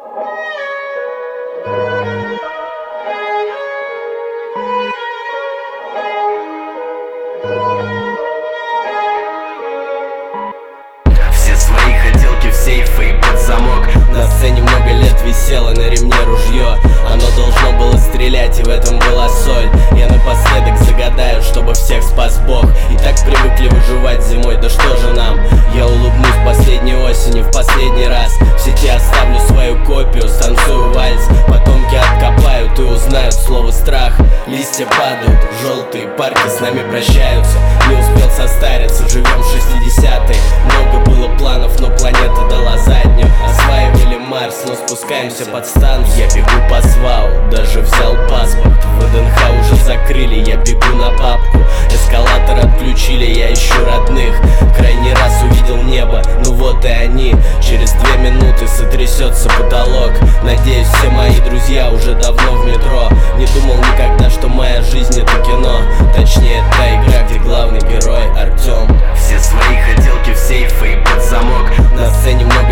Все свои хотелки в сейфы и под замок. На сцене много лет висело на ремне ружье. Оно должно было стрелять, и в этом была соль. Я напоследок загадаю, чтобы всех спас Бог. И так привыкли выживать зимой, да что же нам? Я улыбнусь последней осенью в последний раз. В сети оставлю свою копию, станцую вальс. Потомки откопают и узнают слово страх. Листья падают, желтые парки с нами прощаются. Не успел состариться, живем в 60-е. Много было планов, но планета дала заднюю. Осваивали Марс, но спускаемся под станцию. Я бегу по свау, даже взял паспорт. ВДНХ уже закрыли, я бегу на папку. Эскалатор отключили, я ищу родных. Крайний раз увидел небо, ну вот и они. Через 2 минуты сотрясется потолок. Надеюсь, все мои друзья уже давно в метро. Не думал никогда, что моя жизнь это кино. Точнее, та игра, где главный герой Артем. Все свои хотелки в сейфы и под замок. На сцене много